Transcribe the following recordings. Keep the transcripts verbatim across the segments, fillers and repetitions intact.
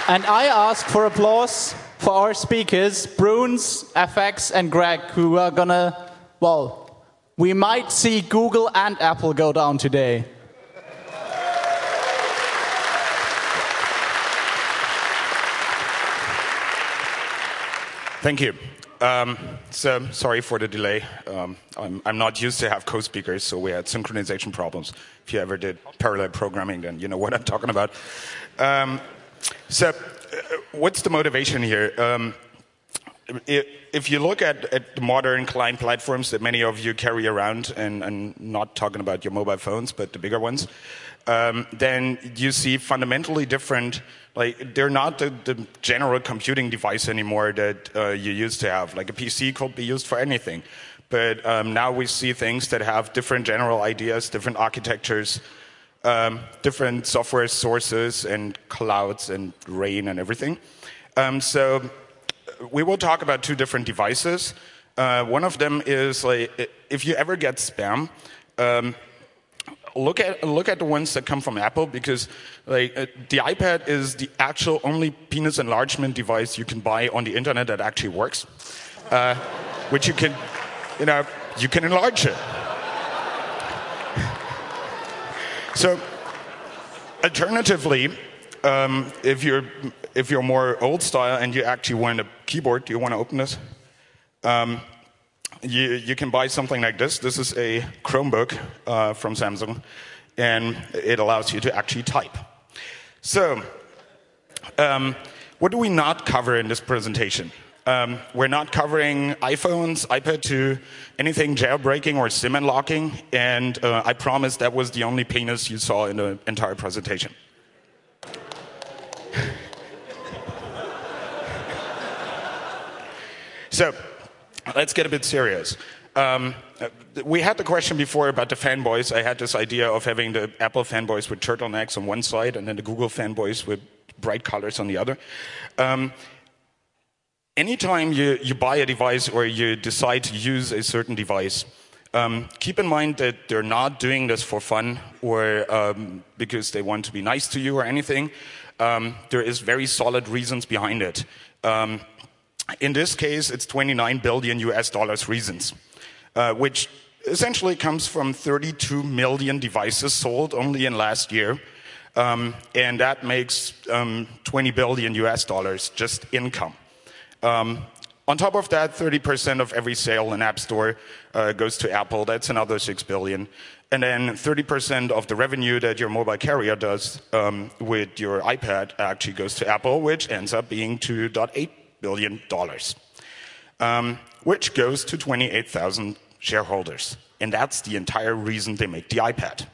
And I ask for applause for our speakers, Bruns, F X, and Greg, who are gonna, well, we might see Google and Apple go down today. Thank you. Um, so, sorry for the delay. Um, I'm, I'm not used to have co-speakers, so we had synchronization problems. If you ever did parallel programming, then you know what I'm talking about. Um, so, uh, what's the motivation here? Um, if, if you look at, at the modern client platforms that many of you carry around, and, and not talking about your mobile phones, but the bigger ones, um, then you see fundamentally different. Like, they're not the, the general computing device anymore that uh, you used to have. Like, a P C could be used for anything. But um, now we see things that have different general ideas, different architectures, um, different software sources and clouds and rain and everything. Um, so we will talk about two different devices. Uh, one of them is, like, if you ever get spam, um, Look at look at the ones that come from Apple, because like uh, the iPad is the actual only penis enlargement device you can buy on the internet that actually works, uh, which you can, you know, you can enlarge it. So, alternatively, um, if you're if you're more old style and you actually want a keyboard, do you want to open this? Um, You, you can buy something like this. This is a Chromebook uh, from Samsung, and it allows you to actually type. So, um, what do we not cover in this presentation? Um, we're not covering iPhones, iPad two, anything jailbreaking or SIM unlocking, and uh, I promise that was the only penis you saw in the entire presentation. So, let's get a bit serious. Um, we had the question before about the fanboys. I had this idea of having the Apple fanboys with turtlenecks on one side and then the Google fanboys with bright colors on the other. Um, anytime you, you buy a device or you decide to use a certain device, um, keep in mind that they're not doing this for fun or um, because they want to be nice to you or anything. Um, there is very solid reasons behind it. Um, In this case, it's twenty-nine billion U S dollars reasons, uh, which essentially comes from thirty-two million devices sold only in last year. Um, and that makes um, twenty billion U S dollars just income. Um, on top of that, thirty percent of every sale in App Store uh, goes to Apple. That's another six billion. And then thirty percent of the revenue that your mobile carrier does um, with your iPad actually goes to Apple, which ends up being two point eight billion dollars, um, which goes to twenty-eight thousand shareholders. And that's the entire reason they make the iPad.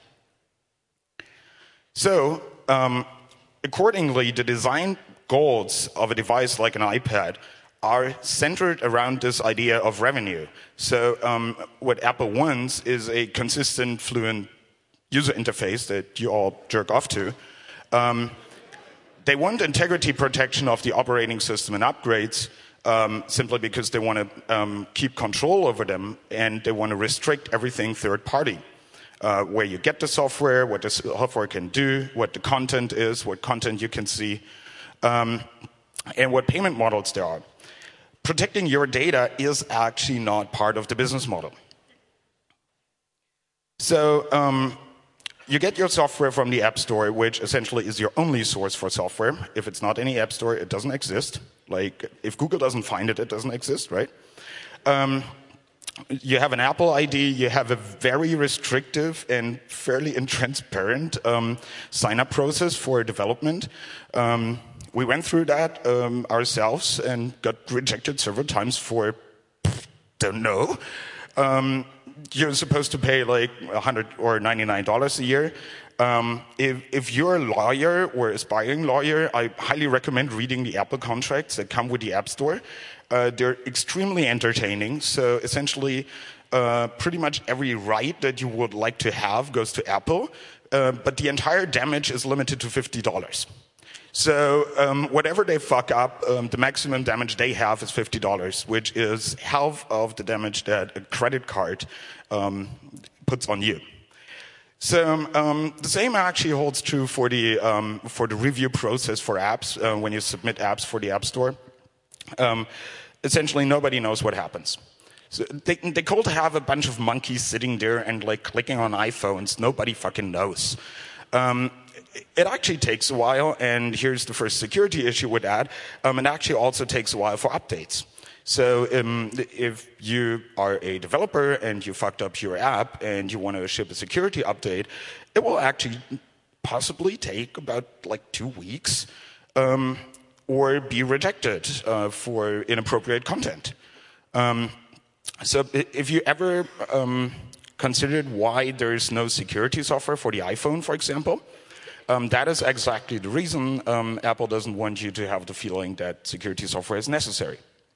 So, um, accordingly, the design goals of a device like an iPad are centered around this idea of revenue. So, um, what Apple wants is a consistent, fluent user interface that you all jerk off to. Um, They want integrity protection of the operating system and upgrades um, simply because they want to um, keep control over them, and they want to restrict everything third party. Uh, where you get the software, what the software can do, what the content is, what content you can see, um, and what payment models there are. Protecting your data is actually not part of the business model. So, um, you get your software from the App Store, which essentially is your only source for software. If it's not any App Store, it doesn't exist. Like, if Google doesn't find it, it doesn't exist, right? Um, you have an Apple I D. You have a very restrictive and fairly intransparent um, sign-up process for development. Um, we went through that um, ourselves and got rejected several times for, pff, don't know. Um, You're supposed to pay like one hundred or ninety-nine dollars a year. Um, if, if you're a lawyer or aspiring lawyer, I highly recommend reading the Apple contracts that come with the App Store. Uh, they're extremely entertaining. So essentially, uh, pretty much every right that you would like to have goes to Apple, uh, but the entire damage is limited to fifty dollars. So um, whatever they fuck up, um, the maximum damage they have is fifty dollars, which is half of the damage that a credit card um, puts on you. So um, the same actually holds true for the um, for the review process for apps uh, when you submit apps for the App Store. Um, essentially, nobody knows what happens. So they they call to have a bunch of monkeys sitting there and like clicking on iPhones. Nobody fucking knows. Um, it actually takes a while, and here's the first security issue with that. Um, it actually also takes a while for updates. So um, if you are a developer and you fucked up your app and you want to ship a security update, it will actually possibly take about like two weeks um, or be rejected uh, for inappropriate content. Um, so if you ever um, considered why there's no security software for the iPhone, for example, um, that is exactly the reason um, Apple doesn't want you to have the feeling that security software is necessary.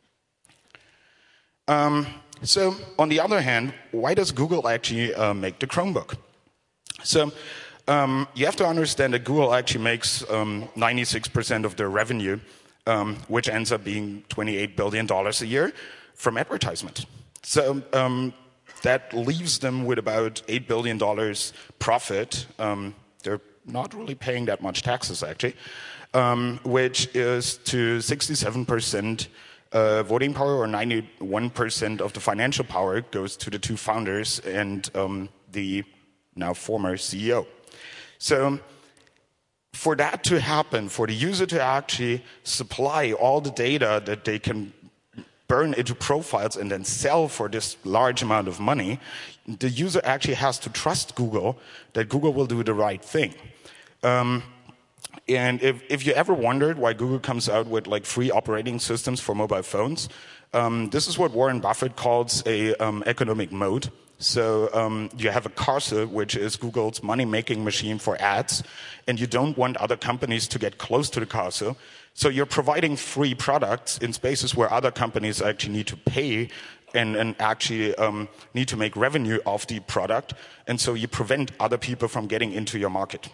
Um, so, on the other hand, why does Google actually uh, make the Chromebook? So, um, you have to understand that Google actually makes um, ninety-six percent of their revenue, um, which ends up being twenty-eight billion dollars a year, from advertisement. So, um, that leaves them with about eight billion dollars profit. Um, they're not really paying that much taxes, actually, um, which is to sixty-seven percent Uh, voting power, or ninety-one percent of the financial power goes to the two founders and um, the now former C E O. So for that to happen, for the user to actually supply all the data that they can burn into profiles and then sell for this large amount of money, the user actually has to trust Google that Google will do the right thing. Um, And if, if you ever wondered why Google comes out with like free operating systems for mobile phones, um, this is what Warren Buffett calls a um, economic mode. So um, you have a cursor, which is Google's money-making machine for ads, and you don't want other companies to get close to the cursor. So you're providing free products in spaces where other companies actually need to pay and, and actually um, need to make revenue off the product. And so you prevent other people from getting into your market.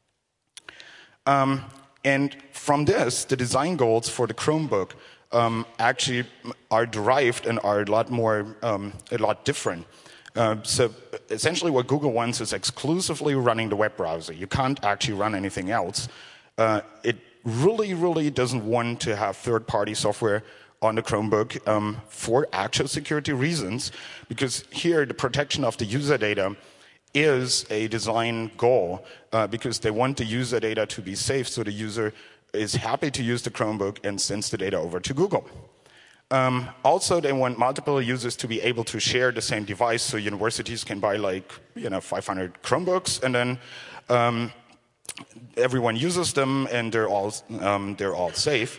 Um, and from this, the design goals for the Chromebook um, actually are derived and are a lot more, um, a lot different. Uh, so essentially what Google wants is exclusively running the web browser. You can't actually run anything else. Uh, it really, really doesn't want to have third-party software on the Chromebook um, for actual security reasons, because here the protection of the user data is a design goal uh, because they want the user data to be safe, so the user is happy to use the Chromebook and sends the data over to Google. Um, also, they want multiple users to be able to share the same device, so universities can buy like you know five hundred Chromebooks, and then um, everyone uses them, and they're all um, they're all safe.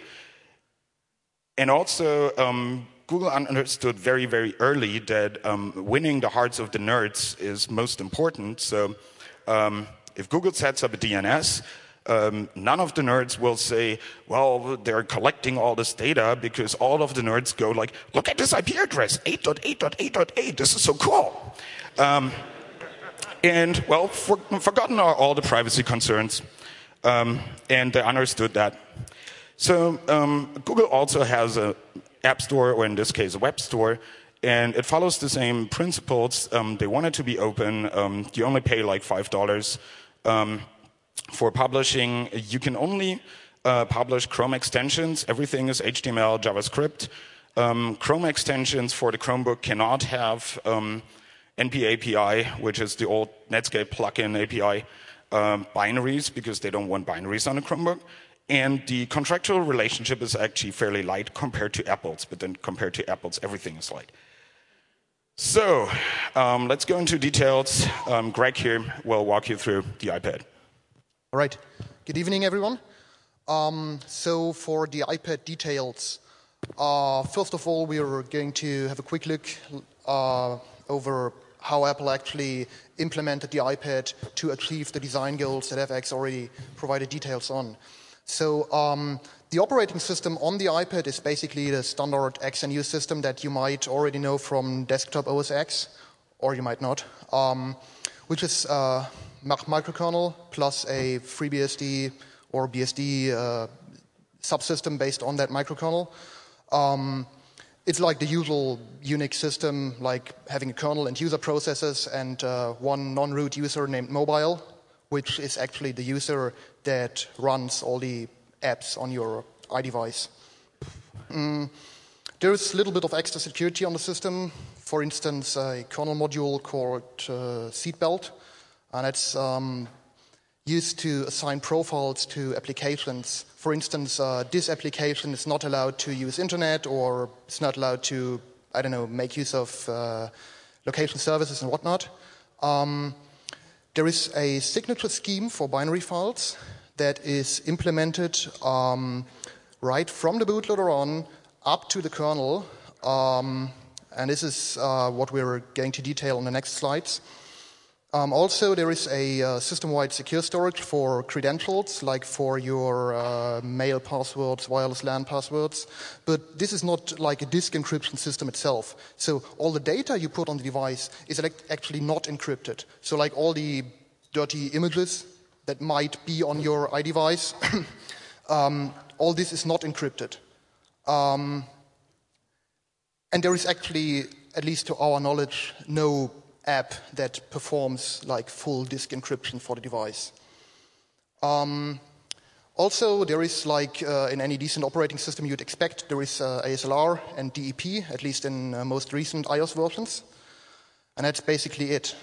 And also, um, Google understood very, very early that um, winning the hearts of the nerds is most important. So um, if Google sets up a D N S, um, none of the nerds will say, well, they're collecting all this data, because all of the nerds go like, look at this I P address, eight dot eight dot eight dot eight, this is so cool. Um, and, well, for, forgotten are all the privacy concerns, um, and they understood that. So um, Google also has a App Store, or in this case a web store, and it follows the same principles. Um, they want it to be open. Um, you only pay like five dollars um, for publishing. You can only uh, publish Chrome extensions. Everything is H T M L, JavaScript. Um, Chrome extensions for the Chromebook cannot have um, N P A P I, which is the old Netscape plugin A P I, um, binaries, because they don't want binaries on a Chromebook. And the contractual relationship is actually fairly light compared to Apple's, but then compared to Apple's, everything is light. So um, let's go into details. Um, Greg here will walk you through the iPad. All right. Good evening, everyone. Um, so for the iPad details, uh, first of all, we are going to have a quick look uh, over how Apple actually implemented the iPad to achieve the design goals that F X already provided details on. So um, the operating system on the iPad is basically the standard X N U system that you might already know from desktop O S X, or you might not, um, which is uh, microkernel plus a FreeBSD or B S D uh, subsystem based on that microkernel. Um, it's like the usual Unix system, like having a kernel and user processes and uh, one non-root user named mobile, which is actually the user that runs all the apps on your iDevice. Mm, there's a little bit of extra security on the system. For instance, a kernel module called uh, seatbelt, and it's um, used to assign profiles to applications. For instance, uh, this application is not allowed to use internet, or it's not allowed to, I don't know, make use of uh, location services and whatnot. Um, there is a signature scheme for binary files that is implemented um, right from the bootloader on up to the kernel. Um, and this is uh, what we're going to detail on the next slides. Um, also, there is a uh, system-wide secure storage for credentials, like for your uh, mail passwords, wireless LAN passwords. But this is not like a disk encryption system itself. So all the data you put on the device is actually not encrypted. So like all the dirty images that might be on your iDevice, um, all this is not encrypted. Um, and there is actually, at least to our knowledge, no app that performs like full disk encryption for the device. Um, also, there is like uh, in any decent operating system you'd expect, there is uh, A S L R and D E P, at least in uh, most recent iOS versions. And that's basically it.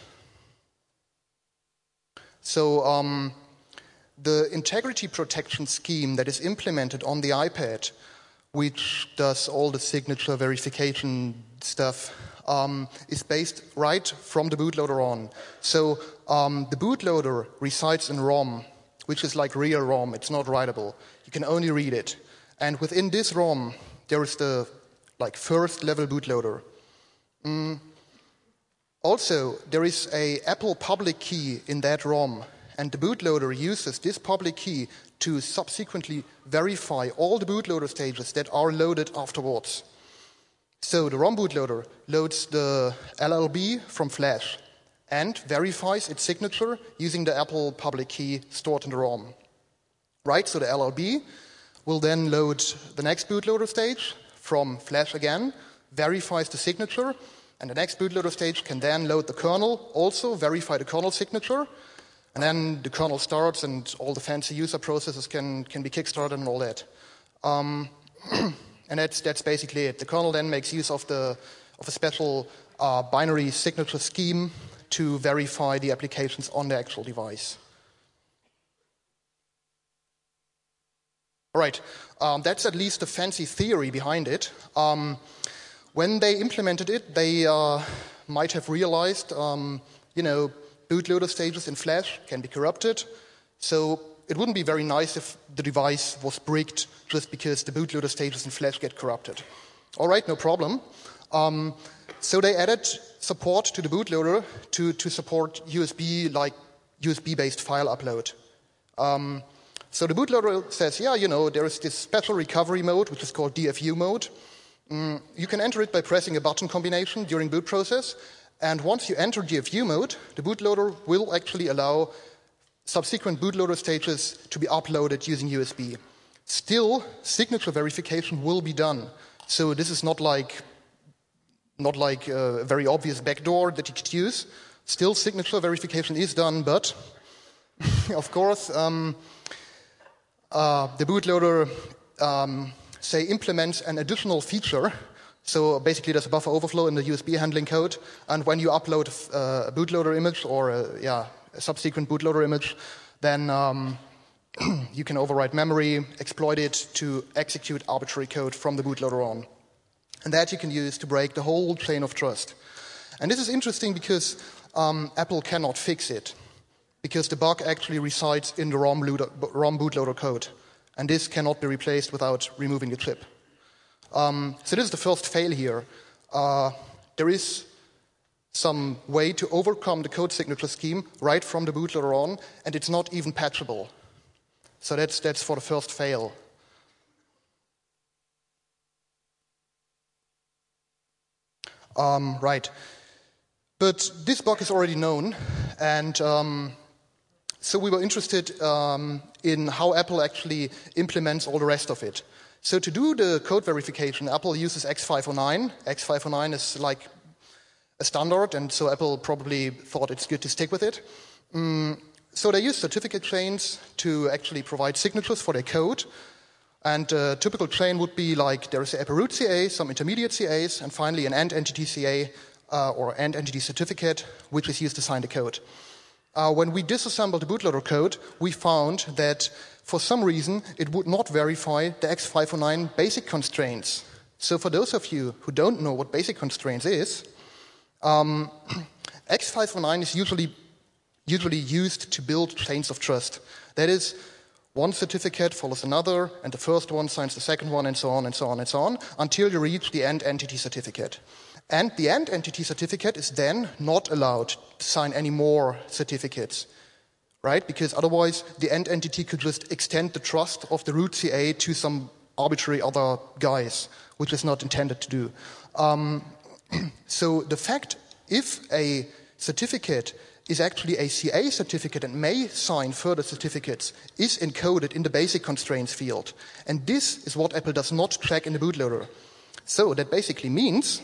So um, the integrity protection scheme that is implemented on the iPad, which does all the signature verification stuff, Um, is based right from the bootloader on. So um, the bootloader resides in ROM, which is like real ROM. It's not writable. You can only read it. And within this ROM, there is the like first level bootloader. Mm. Also, there is a Apple public key in that ROM, and the bootloader uses this public key to subsequently verify all the bootloader stages that are loaded afterwards. So the ROM bootloader loads the L L B from Flash and verifies its signature using the Apple public key stored in the ROM. Right, so the L L B will then load the next bootloader stage from Flash again, verifies the signature, and the next bootloader stage can then load the kernel, also verify the kernel signature, and then the kernel starts and all the fancy user processes can, can be kickstarted and all that. Um, And that's, that's basically it. The kernel then makes use of, the, of a special uh, binary signature scheme to verify the applications on the actual device. All right, um, that's at least the fancy theory behind it. Um, when they implemented it, they uh, might have realized, um, you know, bootloader stages in Flash can be corrupted. So it wouldn't be very nice if the device was bricked just because the bootloader stages in Flash get corrupted. All right, no problem. Um, so they added support to the bootloader to, to support U S B, like U S B-based file upload. Um, so the bootloader says, yeah, you know, there is this special recovery mode, which is called D F U mode. Mm, you can enter it by pressing a button combination during boot process. And once you enter D F U mode, the bootloader will actually allow subsequent bootloader stages to be uploaded using U S B. Still, signature verification will be done. So this is not like, not like a very obvious backdoor that you could use. Still, signature verification is done, but of course, um, uh, the bootloader, um, say, implements an additional feature. So basically, there's a buffer overflow in the U S B handling code, and when you upload uh, a bootloader image or a, yeah, a subsequent bootloader image, then um, you can overwrite memory, exploit it to execute arbitrary code from the bootloader on. And that you can use to break the whole chain of trust. And this is interesting because um, Apple cannot fix it, because the bug actually resides in the ROM, ROM bootloader code. And this cannot be replaced without removing the chip. Um, so this is the first fail here. Uh, there is some way to overcome the code signature scheme right from the bootloader on, and it's not even patchable. So that's, that's for the first fail. Um, right. But this bug is already known, and um, so we were interested um, in how Apple actually implements all the rest of it. So to do the code verification, Apple uses X five oh nine. X five oh nine is like a standard, and so Apple probably thought it's good to stick with it. Mm, so they use certificate chains to actually provide signatures for their code. And a typical chain would be like there is an Apple root C A, some intermediate C As, and finally an end entity C A uh, or end entity certificate, which is used to sign the code. Uh, when we disassembled the bootloader code, we found that for some reason it would not verify the X five oh nine basic constraints. So for those of you who don't know what basic constraints is, um, X five oh nine is usually, usually used to build chains of trust. That is, one certificate follows another, and the first one signs the second one, and so on, and so on, and so on, until you reach the end entity certificate. And the end entity certificate is then not allowed to sign any more certificates, right? Because otherwise, the end entity could just extend the trust of the root C A to some arbitrary other guys, which is not intended to do. Um, so the fact, if a certificate is actually a C A certificate and may sign further certificates, is encoded in the basic constraints field. And this is what Apple does not track in the bootloader. So that basically means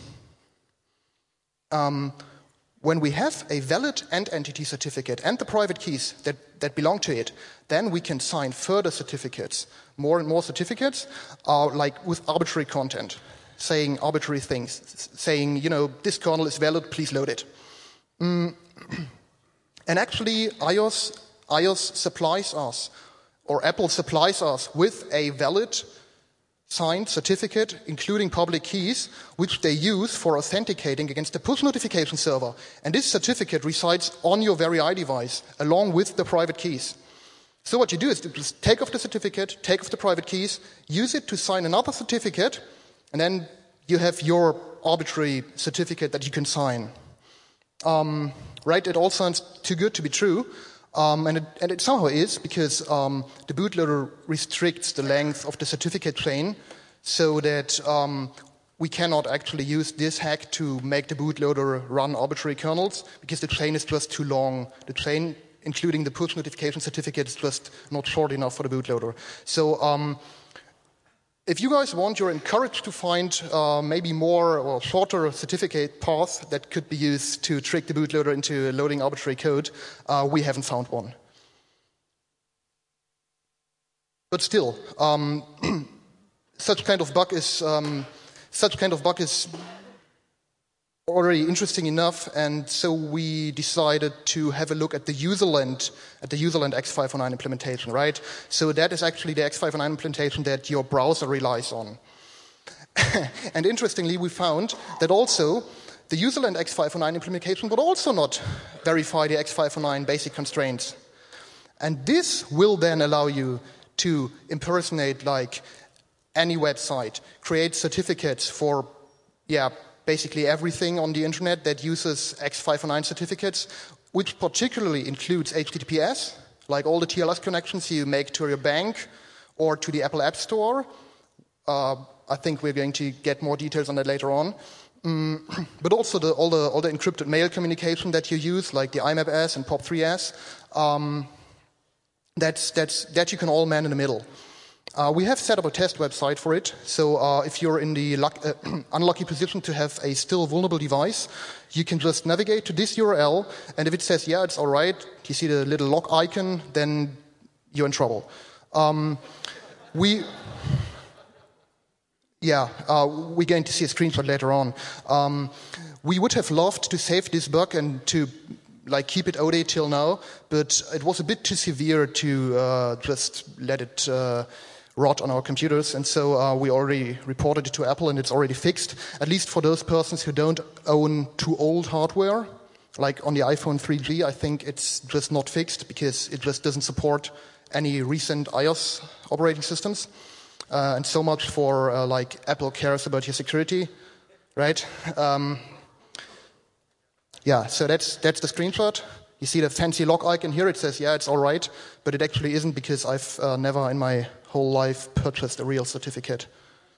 um, when we have a valid end entity certificate and the private keys that, that belong to it, then we can sign further certificates. More and more certificates are like with arbitrary content, saying arbitrary things, saying, you know, this kernel is valid, please load it. Mm. And actually, iOS, iOS supplies us, or Apple supplies us with a valid signed certificate, including public keys, which they use for authenticating against the push notification server. And this certificate resides on your very iDevice, along with the private keys. So what you do is to just take off the certificate, take off the private keys, use it to sign another certificate, and then you have your arbitrary certificate that you can sign. Um, right? It all sounds too good to be true. Um, and, it, and it somehow is, because um, the bootloader restricts the length of the certificate chain so that um, we cannot actually use this hack to make the bootloader run arbitrary kernels, because the chain is just too long. The chain, including the push notification certificate, is just not short enough for the bootloader. So um, if you guys want, you're encouraged to find uh, maybe more or shorter certificate paths that could be used to trick the bootloader into loading arbitrary code. Uh, we haven't found one. But still, um, such kind of bug is um, such kind of bug is already interesting enough, and so we decided to have a look at the userland, at the userland X five oh nine implementation, right? So that is actually the X five oh nine implementation that your browser relies on. And interestingly, we found that also the userland X five oh nine implementation would also not verify the X five oh nine basic constraints. And this will then allow you to impersonate like any website, create certificates for, yeah, basically everything on the internet that uses X five oh nine certificates, which particularly includes H T T P S, like all the T L S connections you make to your bank or to the Apple App Store. Uh, I think we're going to get more details on that later on. Mm, but also the, all, the, all the encrypted mail communication that you use, like the I M A P S and P O P three S, um, that's, that's, that you can all man in the middle. Uh, we have set up a test website for it, so uh, if you're in the luck, uh, unlucky position to have a still vulnerable device, you can just navigate to this U R L, and if it says, yeah, it's all right, you see the little lock icon, then you're in trouble. Um, we, yeah, uh, we're going to see a screenshot later on. Um, we would have loved to save this bug and to like keep it O D till now, but it was a bit too severe to uh, just let it uh, rot on our computers, and so uh, we already reported it to Apple, and it's already fixed, at least for those persons who don't own too old hardware. Like on the iPhone three G, I think it's just not fixed because it just doesn't support any recent iOS operating systems. Uh, and so much for uh, like Apple cares about your security, right? Um, yeah, so that's that's the screenshot. You see the fancy lock icon here. It says, yeah, it's all right, but it actually isn't, because I've uh, never in my whole life purchased a real certificate.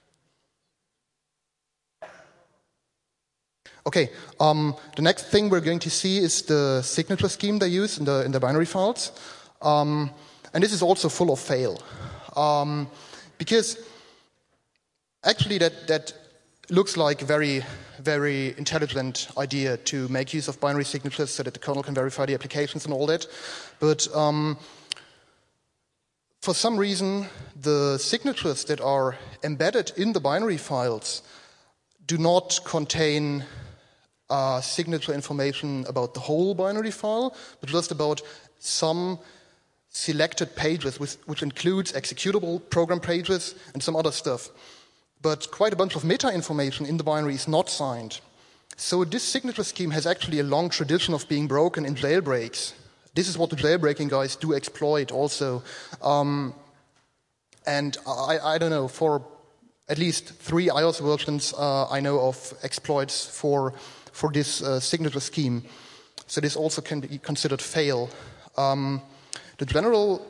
Okay, um, the next thing we're going to see is the signature scheme they use in the, in the binary files. Um, and this is also full of fail. Um, because actually that, that looks like a very, very intelligent idea to make use of binary signatures so that the kernel can verify the applications and all that. But um, for some reason, the signatures that are embedded in the binary files do not contain uh, signature information about the whole binary file, but just about some selected pages, which, which includes executable program pages and some other stuff. But quite a bunch of meta information in the binary is not signed. So this signature scheme has actually a long tradition of being broken in jailbreaks. This is what the jailbreaking guys do exploit also. Um, and I, I don't know, for at least three iOS versions uh, I know of exploits for, for this uh, signature scheme. So this also can be considered fail. Um, the general,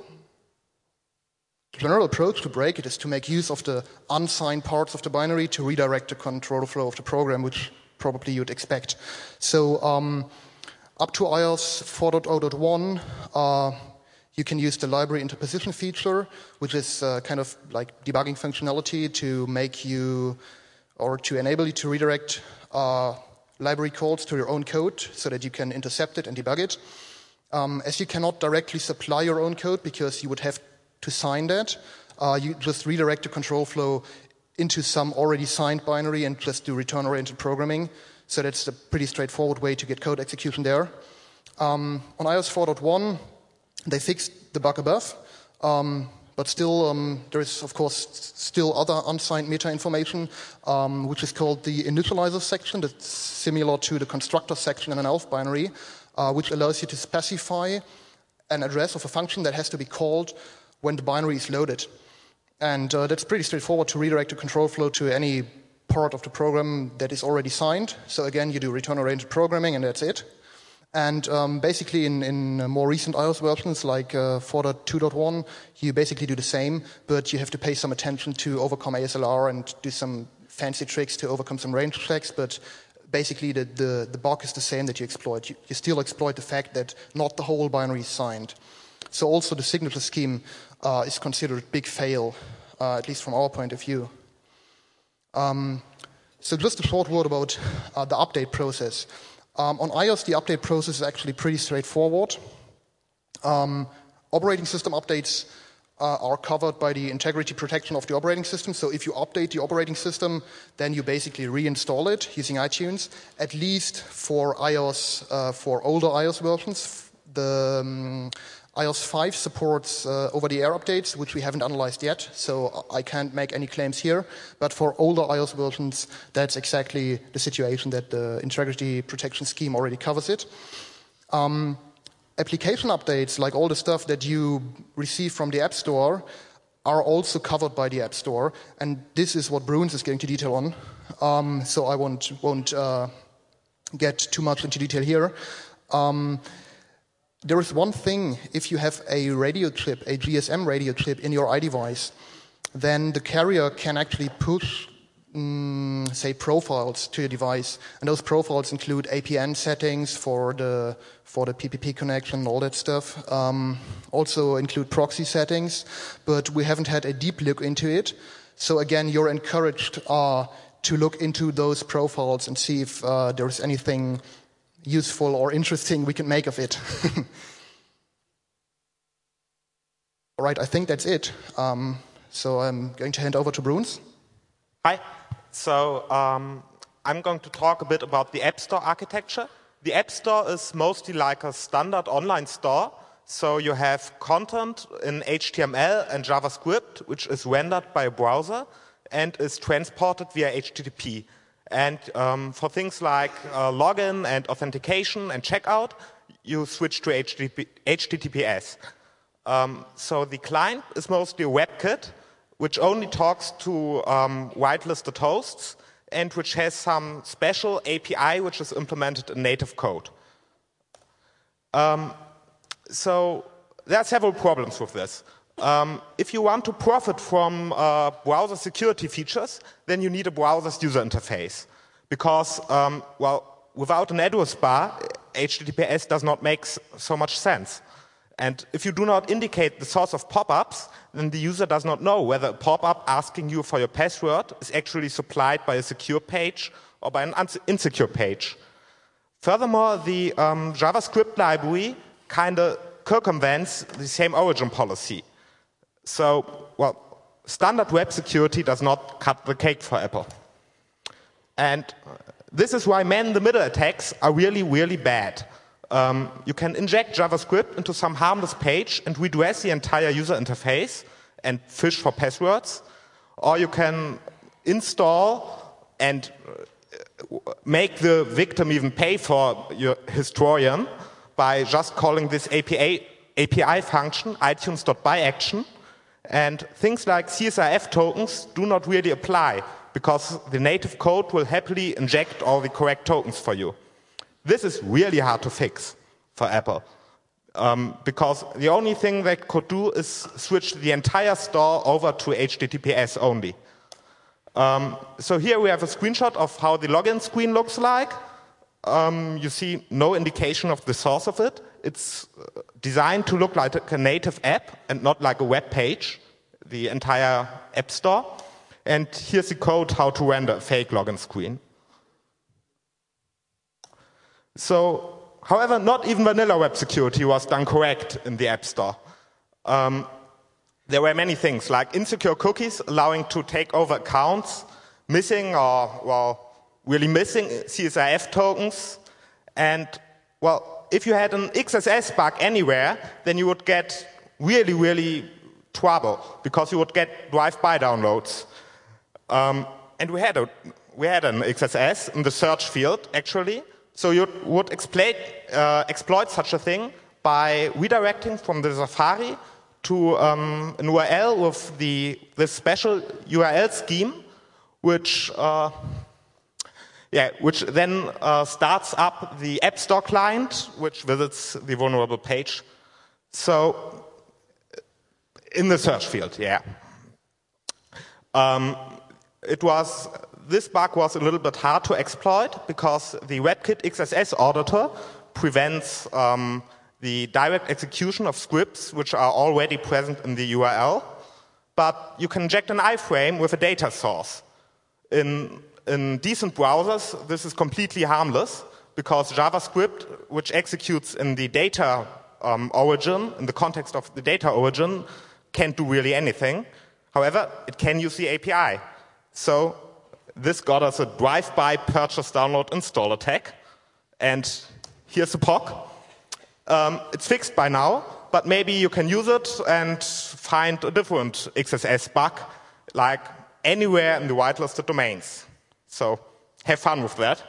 general approach to break it is to make use of the unsigned parts of the binary to redirect the control flow of the program, which probably you'd expect. So um, up to iOS four point oh point one, uh, you can use the library interposition feature, which is uh, kind of like debugging functionality to make you, or to enable you to redirect uh, library calls to your own code so that you can intercept it and debug it. Um, as you cannot directly supply your own code because you would have to sign that, uh, you just redirect the control flow into some already signed binary and just do return-oriented programming. So that's a pretty straightforward way to get code execution there. Um, on iOS four point one, they fixed the bug above, um, but still um, there is, of course, still other unsigned meta information, um, which is called the initializer section. That's similar to the constructor section in an ELF binary, uh, which allows you to specify an address of a function that has to be called when the binary is loaded. And uh, that's pretty straightforward to redirect the control flow to any part of the program that is already signed. So again, you do return-oriented programming, and that's it. And um, basically, in, in more recent iOS versions, like uh, four point two point one, you basically do the same, but you have to pay some attention to overcome A S L R and do some fancy tricks to overcome some range checks. But basically, the, the, the bug is the same that you exploit. You, you still exploit the fact that not the whole binary is signed. So also the signature scheme uh, is considered a big fail, uh, at least from our point of view. Um, so just a short word about uh, the update process. Um, on iOS, the update process is actually pretty straightforward. Um, operating system updates uh, are covered by the integrity protection of the operating system. So if you update the operating system, then you basically reinstall it using iTunes, at least for iOS, uh, for older iOS versions. The um, iOS five supports uh, over-the-air updates, which we haven't analyzed yet, so I can't make any claims here. But for older iOS versions, that's exactly the situation, that the integrity protection scheme already covers it. Um, application updates, like all the stuff that you receive from the App Store, are also covered by the App Store, and this is what Bruns is going to detail on, um, so I won't, won't uh, get too much into detail here. Um, There is one thing: if you have a radio chip, a G S M radio chip in your iDevice, then the carrier can actually push, um, say, profiles to your device, and those profiles include A P N settings for the for the P P P connection, all that stuff. Um, also include proxy settings, but we haven't had a deep look into it. So again, you're encouraged uh, to look into those profiles and see if uh, there is anything useful or interesting we can make of it. All right, I think that's it. Um, so I'm going to hand over to Bruns. Hi. So um, I'm going to talk a bit about the App Store architecture. The App Store is mostly like a standard online store. So you have content in H T M L and JavaScript, which is rendered by a browser and is transported via H T T P. And um, for things like uh, login and authentication and checkout, you switch to H T T P S. Um, so the client is mostly a WebKit, which only talks to um, whitelisted hosts and which has some special A P I which is implemented in native code. Um, so there are several problems with this. Um, if you want to profit from uh, browser security features, then you need a browser's user interface. Because, um, well, without an address bar, H T T P S does not make so much sense. And if you do not indicate the source of pop-ups, then the user does not know whether a pop-up asking you for your password is actually supplied by a secure page or by an insecure page. Furthermore, the um, JavaScript library kind of circumvents the same origin policy. So, well, standard web security does not cut the cake for Apple. And this is why man-in-the-middle attacks are really, really bad. Um, you can inject JavaScript into some harmless page and redress the entire user interface and fish for passwords. Or you can install and make the victim even pay for your historian by just calling this A P I, A P I function, itunes.byAction. And things like C S R F tokens do not really apply because the native code will happily inject all the correct tokens for you. This is really hard to fix for Apple um, because the only thing they could do is switch the entire store over to H T T P S only. Um, so here we have a screenshot of how the login screen looks like. Um, you see no indication of the source of it. It's designed to look like a native app and not like a web page, the entire app store. And here's the code how to render a fake login screen. So, however, not even vanilla web security was done correct in the App Store. Um, there were many things, like insecure cookies allowing to take over accounts, missing or, well, really missing C S R F tokens. And, well, if you had an X S S bug anywhere, then you would get really, really trouble, because you would get drive-by downloads. Um, and we had, a, we had an X S S in the search field, actually. So you would exploit, uh, exploit such a thing by redirecting from the Safari to um, an U R L with the, this special U R L scheme, which, uh, yeah, which then uh, starts up the App Store client, which visits the vulnerable page. So, in the search field, yeah. Um, it was, this bug was a little bit hard to exploit because the WebKit X S S auditor prevents um, the direct execution of scripts which are already present in the U R L. But you can inject an iframe with a data source. In, in decent browsers, this is completely harmless because JavaScript, which executes in the data um, origin, in the context of the data origin, can't do really anything. However, it can use the A P I. So this got us a drive-by purchase download install attack. And here's the P O C. Um, it's fixed by now, but maybe you can use it and find a different X S S bug, like anywhere in the whitelisted domains. So have fun with that.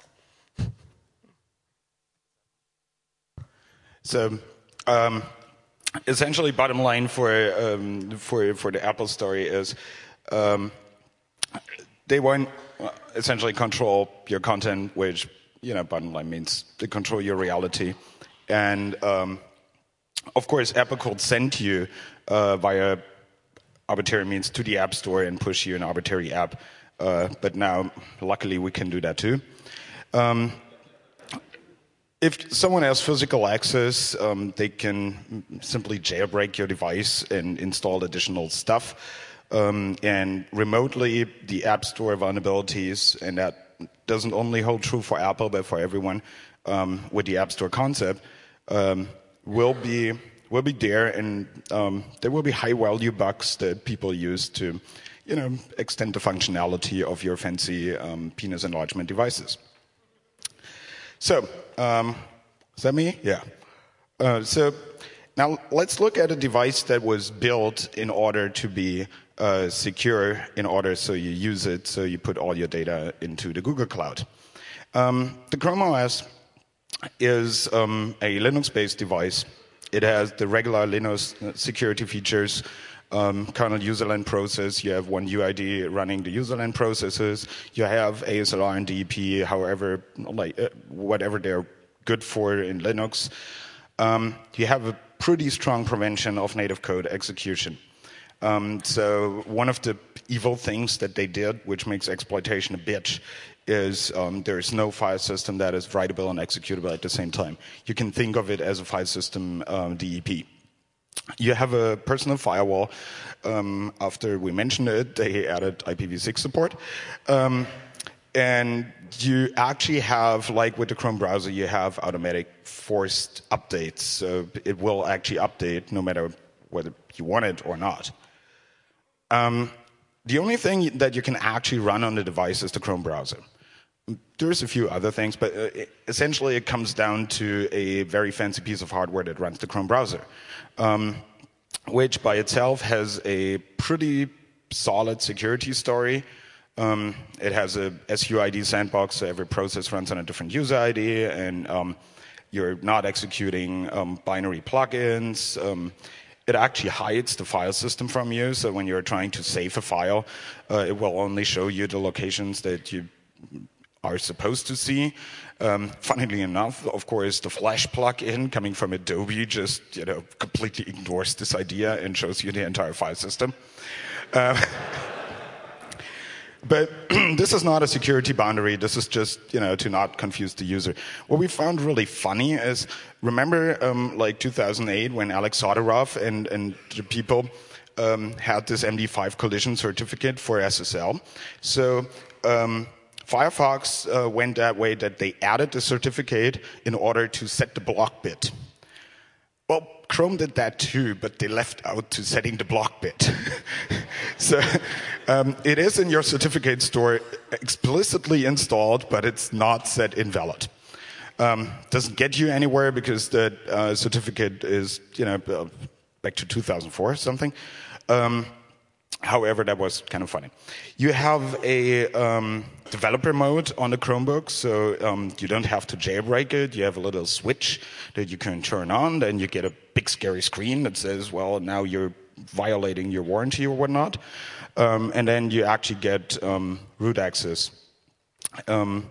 So um, essentially, bottom line for um, for for the Apple story is um, they want essentially control your content, which, you know, bottom line means they control your reality. And um, of course, Apple could send you uh, via arbitrary means to the App Store and push you an arbitrary app. Uh, but now, luckily, we can do that too. Um, if someone has physical access, um, they can simply jailbreak your device and install additional stuff. Um, and remotely, the App Store vulnerabilities, and that doesn't only hold true for Apple, but for everyone um, with the App Store concept, um, will be will be there, and um, there will be high-value bugs that people use to, you know, extend the functionality of your fancy um, penis enlargement devices. So, um, is that me? Yeah. Uh, so now let's look at a device that was built in order to be uh, secure, in order so you use it, so you put all your data into the Google Cloud. Um, the Chrome O S is um, a Linux-based device. It has the regular Linux security features, um, kernel userland process. You have one U I D running the userland processes. You have A S L R and D E P, however, like uh, whatever they're good for in Linux. Um, you have a pretty strong prevention of native code execution. Um, so one of the evil things that they did, which makes exploitation a bitch, is um, there is no file system that is writable and executable at the same time. You can think of it as a file system um, D E P. You have a personal firewall. Um, after we mentioned it, they added I P v six support. Um, and you actually have, like with the Chrome browser, you have automatic forced updates. So it will actually update no matter whether you want it or not. Um, the only thing that you can actually run on the device is the Chrome browser. There's a few other things, but uh, essentially it comes down to a very fancy piece of hardware that runs the Chrome browser, um, which by itself has a pretty solid security story. Um, it has a S U I D sandbox, so every process runs on a different user I D, and um, you're not executing um, binary plugins. Um, it actually hides the file system from you, so when you're trying to save a file, uh, it will only show you the locations that you are supposed to see. Um, funnily enough, of course, the Flash plugin coming from Adobe just, you know, completely ignores this idea and shows you the entire file system. Uh, But this is not a security boundary. This is just, you know, to not confuse the user. What we found really funny is, remember, um, like two thousand eight, when Alex Soderov and and the people um, had this M D five collision certificate for S S L. So um, Firefox uh, went that way that they added the certificate in order to set the block bit. Well, Chrome did that too, but they left out to setting the block bit. So um, it is in your certificate store explicitly installed, but it's not set invalid. Um, doesn't get you anywhere because the uh, certificate is, you know, uh, back to two thousand four or something. Um, however, that was kind of funny. You have a um, developer mode on the Chromebook, so um, you don't have to jailbreak it. You have a little switch that you can turn on, then you get a big scary screen that says, well, now you're violating your warranty or whatnot. Um, and then you actually get um, root access. Um,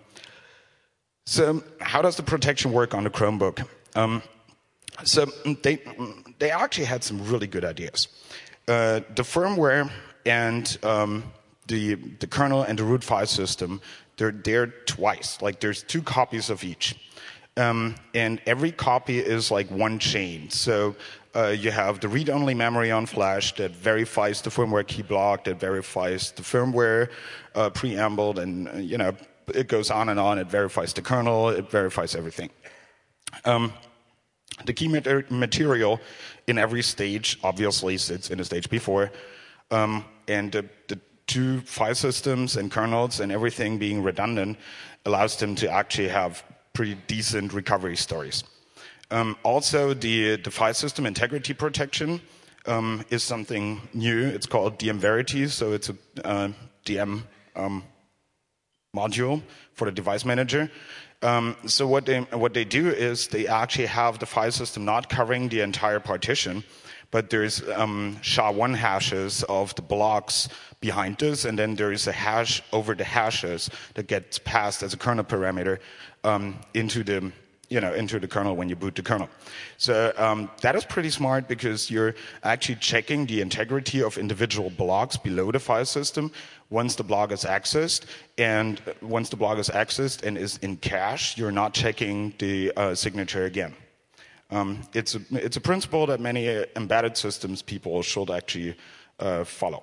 so how does the protection work on the Chromebook? Um, so they, they actually had some really good ideas. Uh, the firmware and um, the, the kernel and the root file system, they're there twice. Like there's two copies of each. Um, and every copy is like one chain. So uh, you have the read-only memory on flash that verifies the firmware key block, that verifies the firmware uh, preambled, and uh, you know, it goes on and on. It verifies the kernel. It verifies everything. Um, the key mater material in every stage obviously sits in the stage before, um, and the, the two file systems and kernels and everything being redundant allows them to actually have pretty decent recovery stories. Um, also, the, the file system integrity protection um, is something new. It's called D M Verity, so it's a uh, D M um, module for the device manager. Um, so what they, what they do is they actually have the file system not covering the entire partition, but there's um, S H A one hashes of the blocks behind this, and then there is a hash over the hashes that gets passed as a kernel parameter um, into the you know into the kernel when you boot the kernel. So um, that is pretty smart because you're actually checking the integrity of individual blocks below the file system once the block is accessed, and once the block is accessed and is in cache, you're not checking the uh, signature again. Um, it's, a, it's a principle that many uh, embedded systems people should actually uh, follow.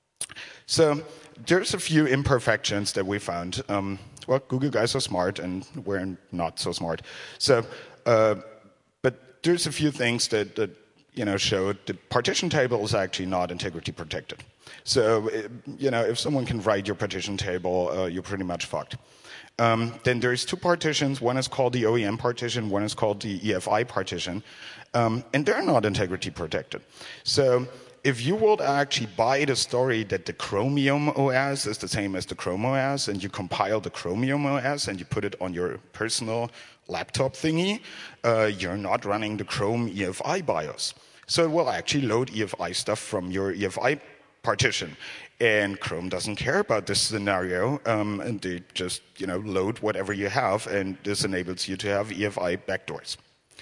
So there's a few imperfections that we found. Um, well, Google guys are smart, and we're not so smart. So, uh, but there's a few things that, that you know show the partition table is actually not integrity protected. So, you know, if someone can write your partition table, uh, you're pretty much fucked. Um, then there's two partitions. One is called the O E M partition. One is called the E F I partition. Um, and they're not integrity protected. So if you would actually buy the story that the Chromium O S is the same as the Chrome O S, and you compile the Chromium O S and you put it on your personal laptop thingy, uh, you're not running the Chrome E F I BIOS. So it will actually load E F I stuff from your E F I partition. And Chrome doesn't care about this scenario, um, and they just you know load whatever you have, and this enables you to have E F I backdoors.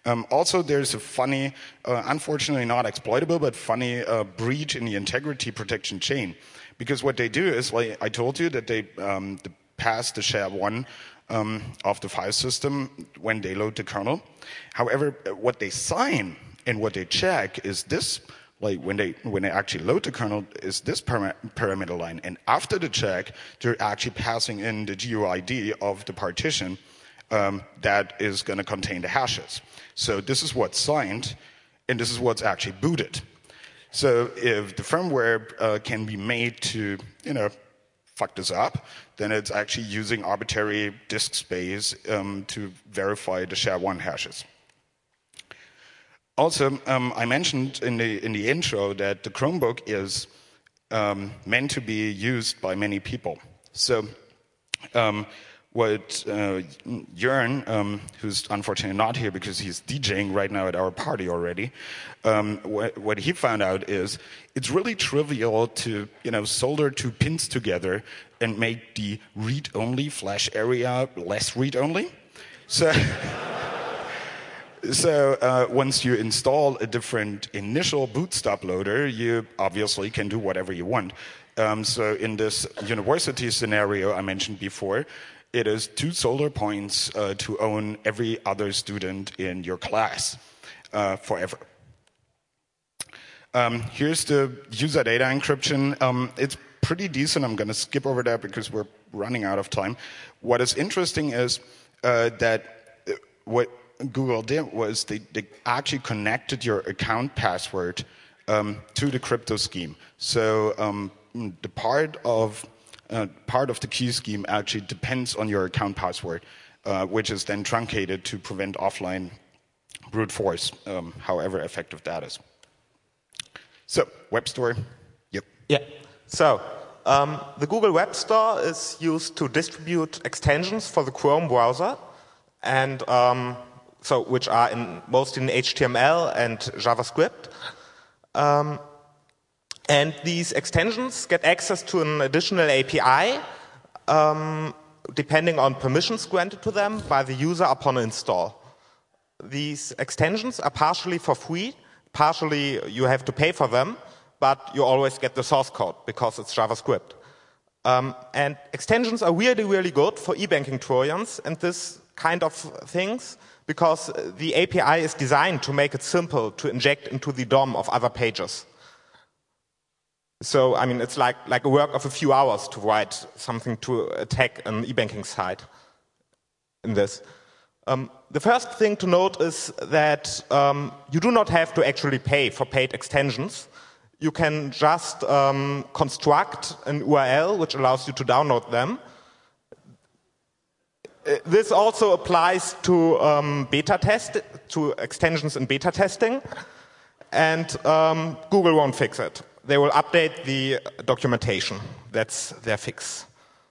Um, also, there's a funny, uh, unfortunately not exploitable, but funny uh, breach in the integrity protection chain. Because what they do is, like I told you, that they um, pass the S H A one um, of the file system when they load the kernel. However, what they sign and what they check is this, like when they when they actually load the kernel, is this param parameter line. And after the check, they're actually passing in the G U I D of the partition um, that is going to contain the hashes. So this is what's signed, and this is what's actually booted. So if the firmware uh, can be made to, you know, fuck this up, then it's actually using arbitrary disk space um, to verify the S H A one hashes. Also, um, I mentioned in the in the intro that the Chromebook is um, meant to be used by many people. So um, what uh, Jörn, um, who's unfortunately not here because he's DJing right now at our party already, um, what, what he found out is it's really trivial to, you know, solder two pins together and make the read-only flash area less read-only. So, so uh, once you install a different initial bootstrap loader, you obviously can do whatever you want. Um, so in this university scenario I mentioned before, it is two solder points uh, to own every other student in your class uh, forever. Um, here's the user data encryption. Um, it's pretty decent. I'm going to skip over that because we're running out of time. What is interesting is uh, that what Google did was they, they actually connected your account password um, to the crypto scheme. So um, the part of Uh, part of the key scheme actually depends on your account password, uh, which is then truncated to prevent offline brute force, um, however effective that is. So, Web Store, yep. Yeah. So, um, the Google Web Store is used to distribute extensions for the Chrome browser, and um, so which are in mostly in H T M L and JavaScript. Um, And these extensions get access to an additional A P I, um, depending on permissions granted to them by the user upon install. These extensions are partially for free, partially you have to pay for them, but you always get the source code because it's JavaScript. Um, and extensions are really, really good for e-banking Trojans and this kind of things, because the A P I is designed to make it simple to inject into the D O M of other pages. So, I mean, it's like, like a work of a few hours to write something to attack an e-banking site in this. Um, the first thing to note is that um, you do not have to actually pay for paid extensions. You can just um, construct an U R L which allows you to download them. This also applies to um, beta test, to extensions in beta testing, and um, Google won't fix it. They will update the documentation. That's their fix.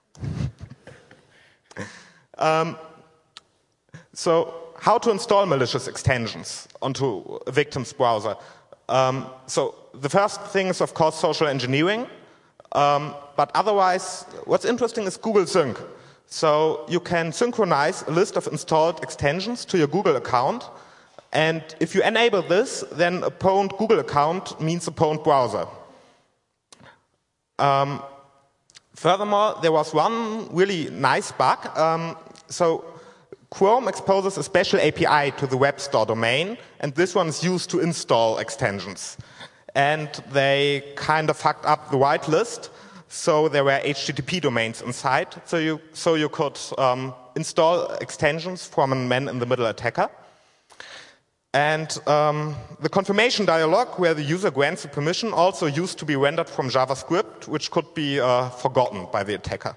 um, so, how to install malicious extensions onto a victim's browser? Um, so, the first thing is, of course, social engineering. Um, but otherwise, what's interesting is Google Sync. So, you can synchronize a list of installed extensions to your Google account. And if you enable this, then a pwned Google account means a pwned browser. Um, furthermore, there was one really nice bug. Um, so Chrome exposes a special A P I to the Web Store domain, and this one is used to install extensions. And they kind of fucked up the whitelist, so there were H T T P domains inside, so you, so you could um, install extensions from a man-in-the-middle attacker. And um, the confirmation dialog, where the user grants the permission, also used to be rendered from JavaScript, which could be uh, forgotten by the attacker.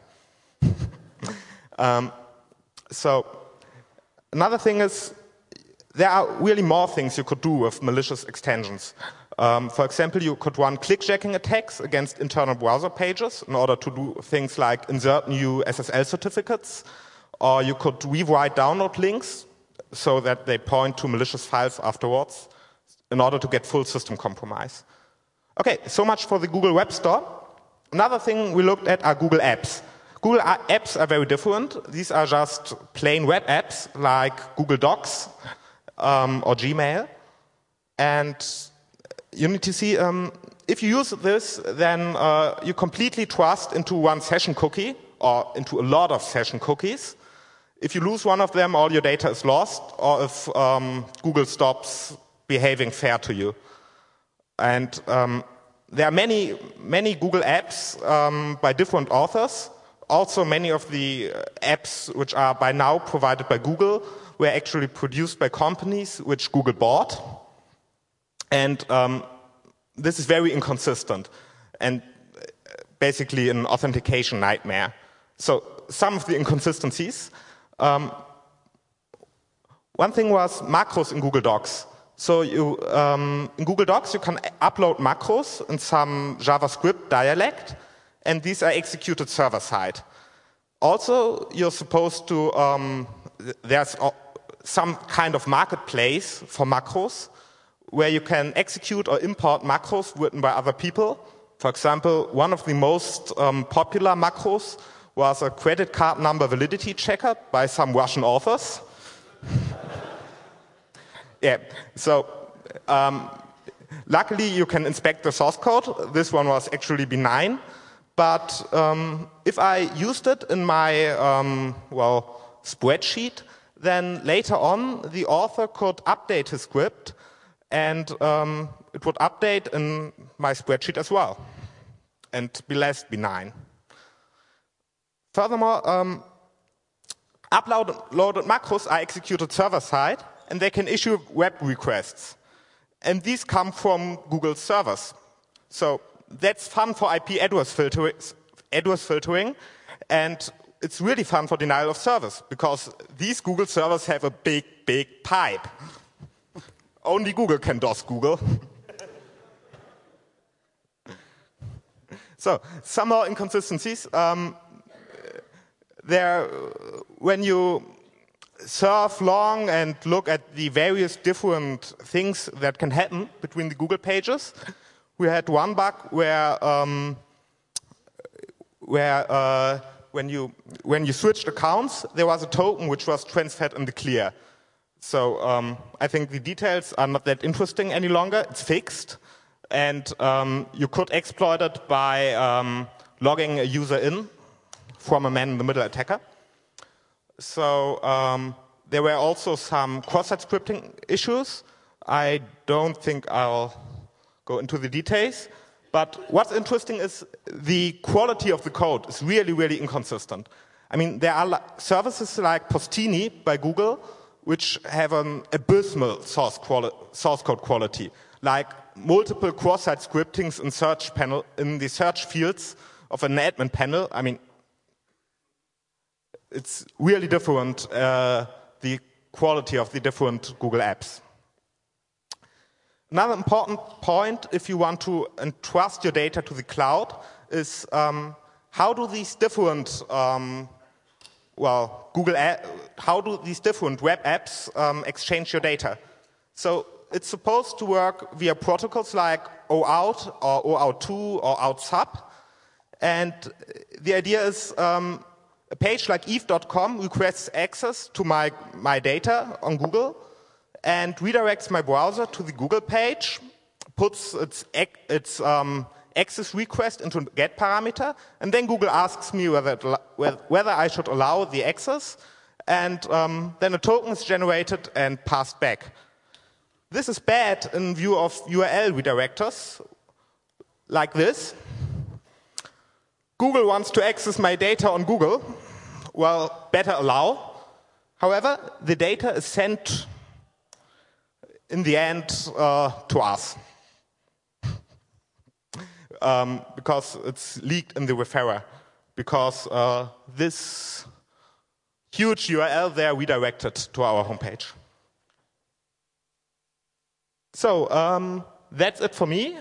um, so another thing is, there are really more things you could do with malicious extensions. Um, for example, you could run clickjacking attacks against internal browser pages in order to do things like insert new S S L certificates, or you could rewrite download links so that they point to malicious files afterwards in order to get full system compromise. Okay, so much for the Google Web Store. Another thing we looked at are Google Apps. Google Apps are very different. These are just plain web apps like Google Docs. um, or Gmail. And you need to see, um, if you use this, then uh, you completely trust into one session cookie or into a lot of session cookies. If you lose one of them, all your data is lost, or if um, Google stops behaving fair to you. And um, there are many, many Google apps um, by different authors. Also, many of the apps which are by now provided by Google were actually produced by companies which Google bought. And um, this is very inconsistent and basically an authentication nightmare. So some of the inconsistencies. Um, one thing was macros in Google Docs. So you, um, in Google Docs you can upload macros in some JavaScript dialect, and these are executed server-side. Also, you're supposed to, um, there's some kind of marketplace for macros, where you can execute or import macros written by other people. For example, one of the most um, popular macros was a credit card number validity checker by some Russian authors. Yeah, so um, luckily you can inspect the source code. This one was actually benign. But um, if I used it in my um, well spreadsheet, then later on the author could update his script, and um, it would update in my spreadsheet as well, and be less benign. Furthermore, um, uploaded macros are executed server-side, and they can issue web requests. And these come from Google servers. So that's fun for I P address filtering, address filtering, and it's really fun for denial of service, because these Google servers have a big, big pipe. Only Google can DOS Google. So, some more inconsistencies. Um, there, when you surf long and look at the various different things that can happen between the Google pages, we had one bug where, um, where uh, when you when you switched accounts, there was a token which was transferred in the clear. So um, I think the details are not that interesting any longer. It's fixed, and um, you could exploit it by um, logging a user in from a man-in-the-middle attacker. So um, there were also some cross-site scripting issues. I don't think I'll go into the details. But what's interesting is the quality of the code is really, really inconsistent. I mean, there are services like Postini by Google which have an abysmal source, quali source code quality, like multiple cross-site scriptings in search panel in the search fields of an admin panel. I mean, it's really different, uh, the quality of the different Google apps. Another important point, if you want to entrust your data to the cloud, is um, how do these different, um, well, Google, how do these different web apps um, exchange your data? So it's supposed to work via protocols like OAuth or OAuth two or OAuth-sub, and the idea is um, a page like eve dot com requests access to my, my data on Google and redirects my browser to the Google page, puts its, its um, access request into a get parameter, and then Google asks me whether, it, whether I should allow the access, and um, then a token is generated and passed back. This is bad in view of U R L redirectors, like this. Google wants to access my data on Google. Well, better allow. However, the data is sent in the end uh, to us. Um, because it's leaked in the referrer. Because uh, this huge U R L there redirected to our homepage. So um, that's it for me.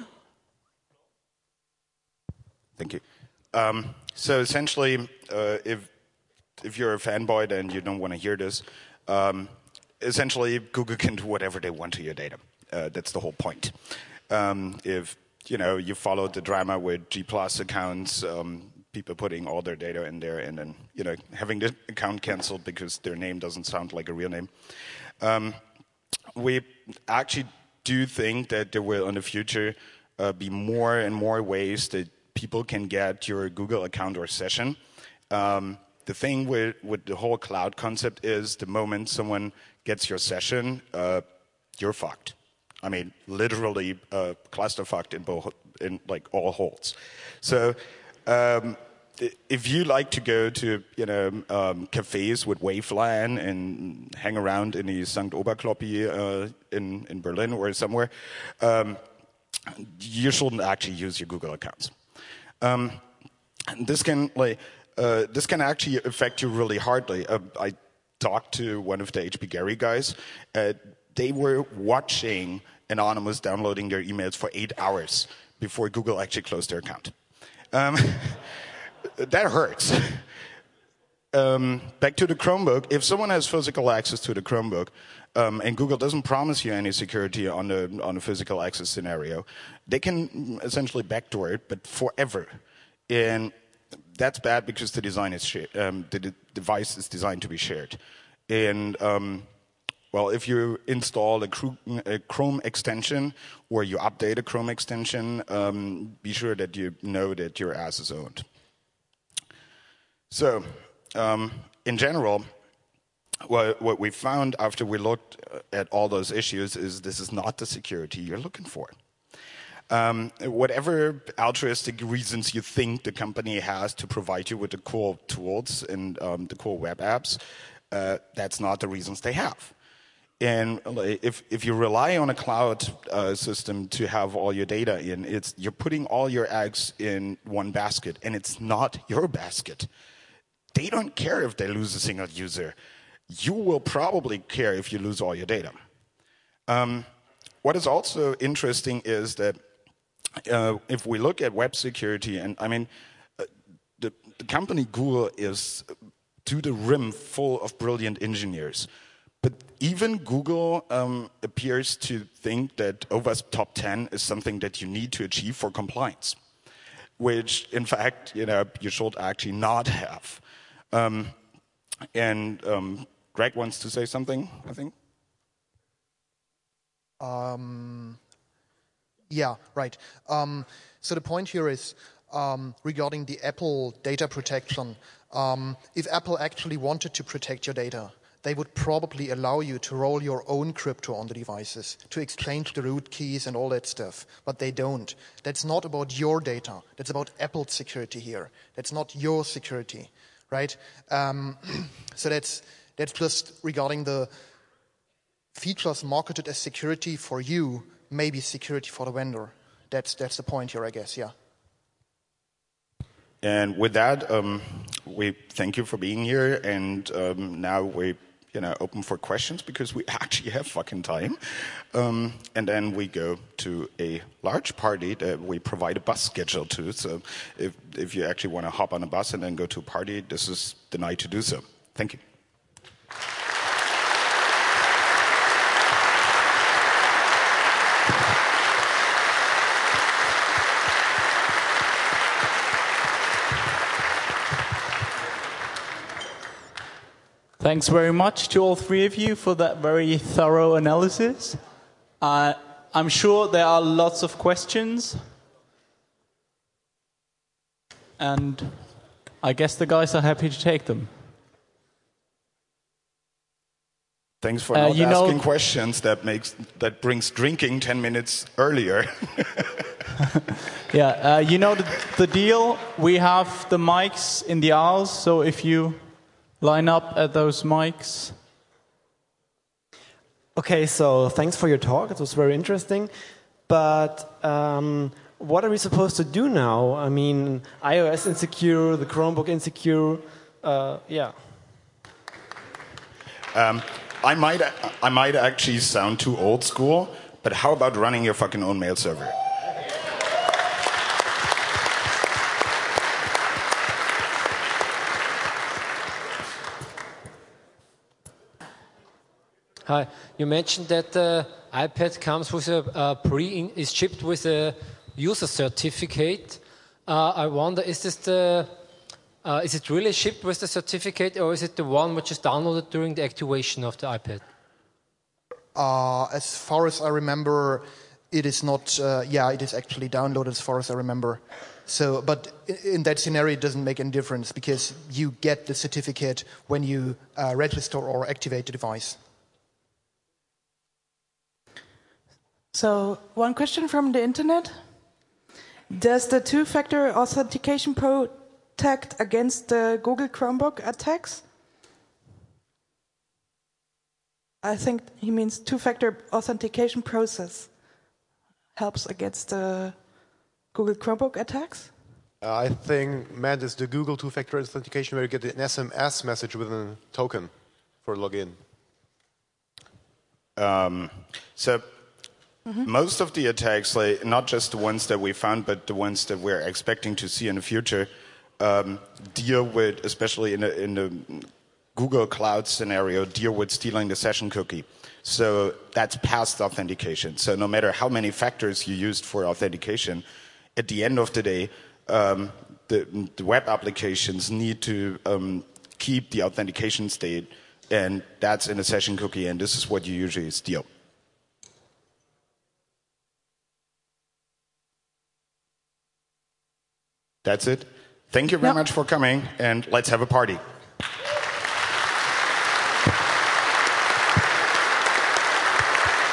Thank you. Um, so essentially, uh, if if you're a fanboy and you don't want to hear this, um, essentially Google can do whatever they want to your data. Uh, that's the whole point. Um, if you know you follow the drama with G plus accounts, um, people putting all their data in there and then you know having the account canceled because their name doesn't sound like a real name. Um, we actually do think that there will in the future uh, be more and more ways that people can get your Google account or session. Um, the thing with, with the whole cloud concept is the moment someone gets your session, uh, you're fucked. I mean, literally uh, cluster fucked in both, in like all holes. So um, if you like to go to you know um, cafes with Wavelan and hang around in the Sankt Oberkloppi uh, in in Berlin or somewhere, um, you shouldn't actually use your Google accounts. Um, this can like uh, this can actually affect you really hardly. Uh, I talked to one of the H P Gary guys. Uh, they were watching Anonymous downloading their emails for eight hours before Google actually closed their account. Um, that hurts. Um, back to the Chromebook. If someone has physical access to the Chromebook, um, and Google doesn't promise you any security on the on a physical access scenario, they can essentially backdoor it, but forever. And that's bad because the design is shared. Um, the de device is designed to be shared. And um, well, if you install a, a Chrome extension or you update a Chrome extension, um, be sure that you know that your ass is owned. So, um, in general, what, what we found after we looked at all those issues is this is not the security you're looking for. Um, whatever altruistic reasons you think the company has to provide you with the cool tools and um, the cool web apps, uh, that's not the reasons they have. And if, if you rely on a cloud uh, system to have all your data in, it's, you're putting all your eggs in one basket, and it's not your basket. They don't care if they lose a single user. You will probably care if you lose all your data. Um, what is also interesting is that uh, if we look at web security, and I mean, uh, the, the company Google is to the rim full of brilliant engineers. But even Google um, appears to think that O W A S P top ten is something that you need to achieve for compliance, which, in fact, you know, you should actually not have. Um, and um, Greg wants to say something, I think. Um, yeah, right. Um, so the point here is um, regarding the Apple data protection. Um, if Apple actually wanted to protect your data, they would probably allow you to roll your own crypto on the devices, to exchange the root keys and all that stuff, but they don't. That's not about your data. That's about Apple's security here. That's not your security, right? Um, so that's, that's just regarding the features marketed as security for you, maybe security for the vendor. That's, that's the point here, I guess, yeah. And with that, um, we thank you for being here, and um, now we you know, open for questions because we actually have fucking time. Um, and then we go to a large party that we provide a bus schedule to. So if, if you actually want to hop on a bus and then go to a party, this is the night to do so. Thank you. Thanks very much to all three of you for that very thorough analysis. Uh, I'm sure there are lots of questions. And I guess the guys are happy to take them. Thanks for uh, not you asking know, questions that makes that brings drinking ten minutes earlier. yeah, uh, you know the, the deal. We have the mics in the aisles, so if you line up at those mics. Okay, so thanks for your talk. It was very interesting. But um, what are we supposed to do now? I mean, iOS insecure, the Chromebook insecure. Uh, yeah. Um, I might, I might actually sound too old school, but how about running your fucking own mail server? Hi, you mentioned that the iPad comes with a uh, pre is shipped with a user certificate. Uh, I wonder, is this the uh, is it really shipped with the certificate, or is it the one which is downloaded during the activation of the iPad? Uh, as far as I remember, it is not, uh, yeah, it is actually downloaded as far as I remember. So, but in that scenario, it doesn't make any difference because you get the certificate when you uh, register or activate the device. So, one question from the internet. Does the two-factor authentication protect against the Google Chromebook attacks? I think he means two-factor authentication process helps against the Google Chromebook attacks? Uh, I think meant is the Google two-factor authentication where you get an S M S message with a token for login. Um, so mm-hmm. most of the attacks, like not just the ones that we found, but the ones that we're expecting to see in the future, um, deal with, especially in the, in the Google Cloud scenario, deal with stealing the session cookie. So that's past authentication. So no matter how many factors you used for authentication, at the end of the day, um, the, the web applications need to um, keep the authentication state, and that's in a session cookie, and this is what you usually steal. That's it. Thank you very yep. much for coming, and let's have a party.